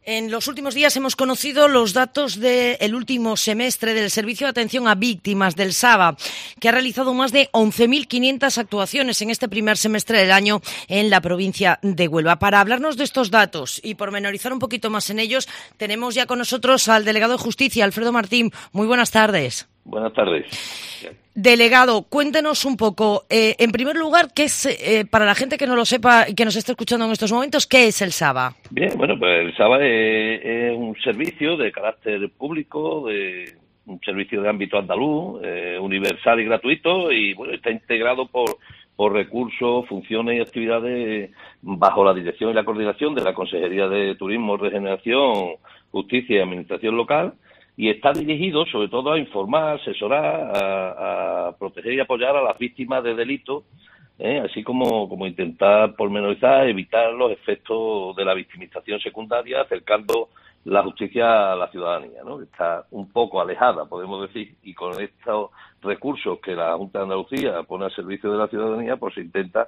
En los últimos días hemos conocido los datos del último semestre del Servicio de Atención a Víctimas del SAVA, que ha realizado más de 11.500 actuaciones en este primer semestre del año en la provincia de Huelva. Para hablarnos de estos datos y pormenorizar un poquito más en ellos, tenemos ya con nosotros al delegado de Justicia, Alfredo Martín. Muy buenas tardes. Buenas tardes. Delegado, cuéntenos un poco, en primer lugar, ¿qué es, para la gente que no lo sepa y que nos esté escuchando en estos momentos, qué es el SAVA? Bien, bueno, pues el SAVA es un servicio de carácter público, un servicio de ámbito andaluz, universal y gratuito, y bueno, está integrado por recursos, funciones y actividades bajo la dirección y la coordinación de la Consejería de Turismo, Regeneración, Justicia y Administración Local. Y está dirigido sobre todo a informar, asesorar, a proteger y apoyar a las víctimas de delitos, así como intentar pormenorizar, evitar los efectos de la victimización secundaria, acercando la justicia a la ciudadanía, ¿no? Está un poco alejada, podemos decir, y con estos recursos que la Junta de Andalucía pone al servicio de la ciudadanía, pues se intenta,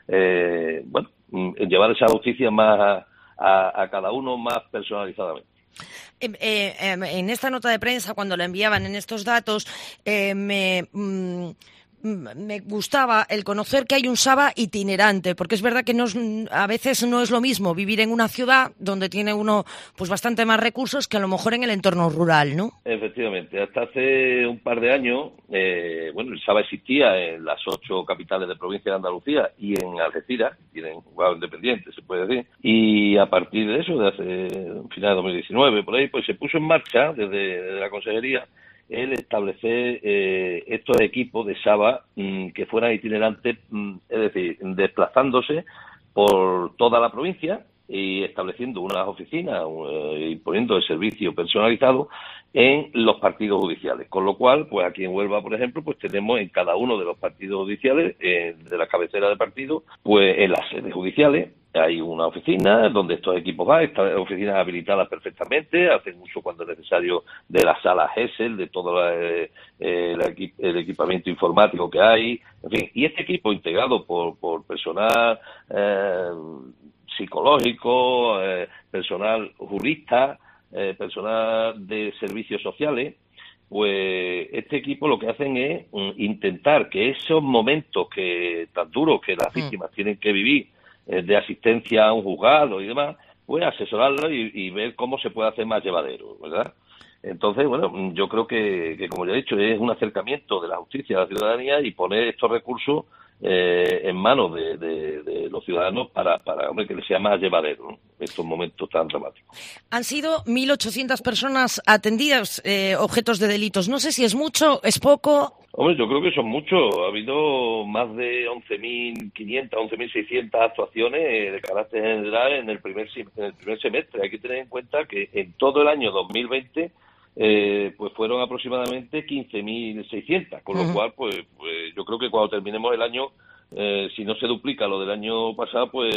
llevar esa justicia más a cada uno más personalizadamente. En esta nota de prensa, cuando la enviaban en estos datos, me gustaba el conocer que hay un SAVA itinerante, porque es verdad que a veces no es lo mismo vivir en una ciudad donde tiene uno pues bastante más recursos que a lo mejor en el entorno rural, ¿no? Efectivamente, hasta hace un par de años, el SAVA existía en las 8 capitales de provincia de Andalucía y en Algeciras, tienen un juzgado independiente, se puede decir, y a partir de eso, de hace final de 2019, por ahí, pues se puso en marcha desde la Consejería el establecer estos equipos de SAVA que fueran itinerantes, es decir, desplazándose por toda la provincia y estableciendo unas oficinas y poniendo el servicio personalizado en los partidos judiciales. Con lo cual, pues aquí en Huelva, por ejemplo, pues tenemos en cada uno de los partidos judiciales, de la cabecera de partido, pues en las sedes judiciales, hay una oficina donde estos equipos van, estas oficinas habilitadas perfectamente, hacen uso cuando es necesario de la sala GESEL, de todo el equipamiento informático que hay, en fin, y este equipo integrado por personal psicológico, personal jurista, personal de servicios sociales, pues este equipo lo que hacen es intentar que esos momentos tan duros que las víctimas tienen que vivir, de asistencia a un juzgado y demás, pues asesorarlo y ver cómo se puede hacer más llevadero, ¿verdad? Entonces, bueno, yo creo que como ya he dicho, es un acercamiento de la justicia a la ciudadanía y poner estos recursos en manos de los ciudadanos para que les sea más llevadero, ¿no?, estos momentos tan dramáticos. Han sido 1.800 personas atendidas, objetos de delitos. No sé si es mucho, es poco. Hombre, yo creo que son muchos. Ha habido más de 11.500, 11.600 actuaciones de carácter general en el primer semestre. Hay que tener en cuenta que en todo el año 2020 pues fueron aproximadamente 15.600, con lo cual pues yo creo que cuando terminemos el año, si no se duplica lo del año pasado, pues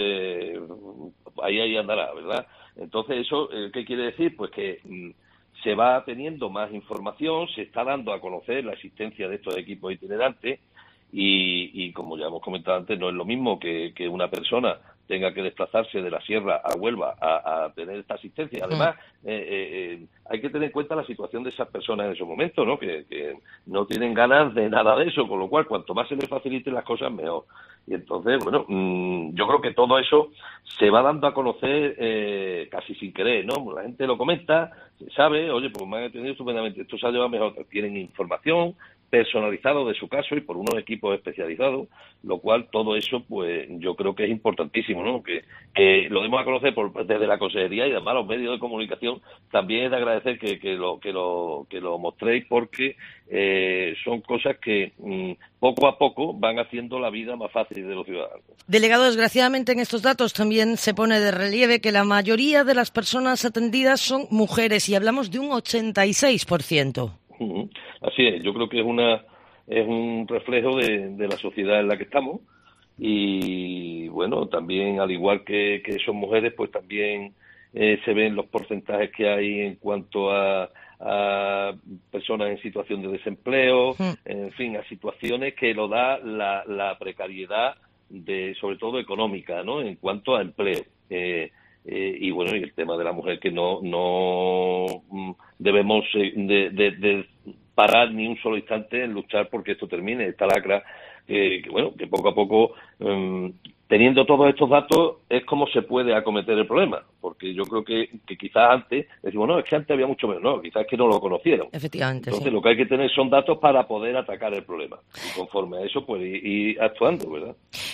ahí andará, ¿verdad? Entonces eso, ¿qué quiere decir? Pues que se va teniendo más información, se está dando a conocer la existencia de estos equipos itinerantes y como ya hemos comentado antes, no es lo mismo que una persona tenga que desplazarse de la sierra a Huelva a tener esta asistencia. Además, hay que tener en cuenta la situación de esas personas en esos momentos, ¿no? Que no tienen ganas de nada de eso, con lo cual, cuanto más se les faciliten las cosas, mejor. Y entonces, bueno, yo creo que todo eso se va dando a conocer casi sin querer, ¿no? La gente lo comenta, se sabe, oye, pues me han atendido estupendamente, esto se ha llevado mejor, tienen información personalizado de su caso y por unos equipos especializados, lo cual todo eso pues yo creo que es importantísimo, ¿no? Que lo demos a conocer desde la Consejería y además los medios de comunicación. También es de agradecer que lo mostréis, porque son cosas que poco a poco van haciendo la vida más fácil de los ciudadanos. Delegado, desgraciadamente en estos datos también se pone de relieve que la mayoría de las personas atendidas son mujeres y hablamos de un 86%. Así es, yo creo que es un reflejo de la sociedad en la que estamos y bueno, también al igual que son mujeres, pues también se ven los porcentajes que hay en cuanto a personas en situación de desempleo, en fin, a situaciones que lo da la precariedad sobre todo económica, ¿no?, en cuanto a empleo. y bueno, y el tema de la mujer, que no debemos de parar ni un solo instante en luchar porque esto termine, esta lacra, que poco a poco, teniendo todos estos datos, es como se puede acometer el problema, porque yo creo que quizás antes, decimos, no, es que antes había mucho menos, no, quizás es que no lo conocieron. Efectivamente, Entonces, sí. lo que hay que tener son datos para poder atacar el problema, y conforme a eso, pues ir actuando, ¿verdad?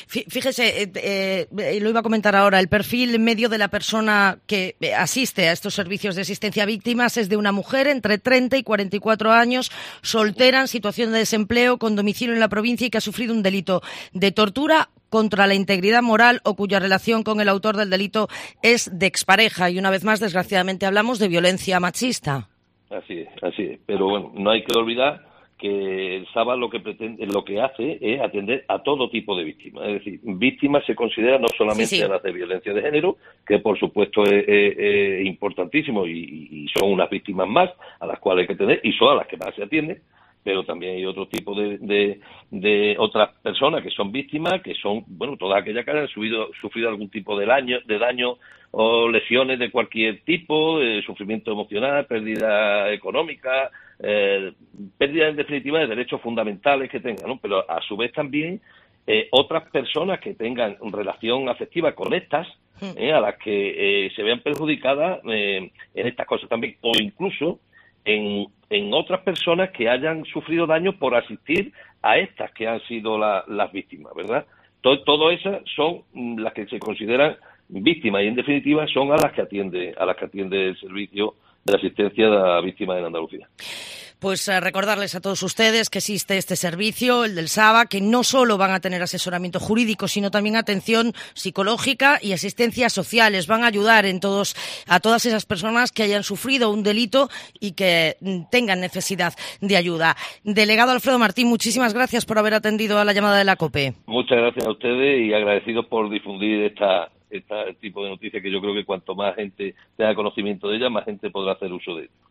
Fíjese, lo iba a comentar ahora, el perfil medio de la persona que asiste a estos servicios de asistencia a víctimas es de una mujer entre 30 y 44 años, soltera, en situación de desempleo, con domicilio en la provincia y que ha sufrido un delito de tortura contra la integridad moral o cuya relación con el autor del delito es de expareja. Y una vez más, desgraciadamente, hablamos de violencia machista. Así es. Pero bueno, no hay que olvidar que el SABA lo que hace es atender a todo tipo de víctimas. Es decir, víctimas se considera no solamente a las de violencia de género, que por supuesto es importantísimo y son unas víctimas más a las cuales hay que atender y son a las que más se atiende, pero también hay otro tipo de otras personas que son víctimas, que son, bueno, todas aquellas que han sufrido algún tipo de daño o lesiones de cualquier tipo, sufrimiento emocional, pérdida económica, pérdida en definitiva de derechos fundamentales que tengan, ¿no? Pero a su vez también otras personas que tengan relación afectiva con estas, a las que se vean perjudicadas en estas cosas también, o incluso en otras personas que hayan sufrido daño por asistir a estas que han sido las víctimas, ¿verdad? Todas esas son las que se consideran víctimas y en definitiva son a las que atiende el servicio de la asistencia a víctimas en Andalucía. Pues recordarles a todos ustedes que existe este servicio, el del SABA, que no solo van a tener asesoramiento jurídico, sino también atención psicológica y asistencia social. Les van a ayudar a todas esas personas que hayan sufrido un delito y que tengan necesidad de ayuda. Delegado Alfredo Martín, muchísimas gracias por haber atendido a la llamada de la COPE. Muchas gracias a ustedes y agradecidos por difundir este tipo de noticias, que yo creo que cuanto más gente tenga conocimiento de ellas, más gente podrá hacer uso de ellas.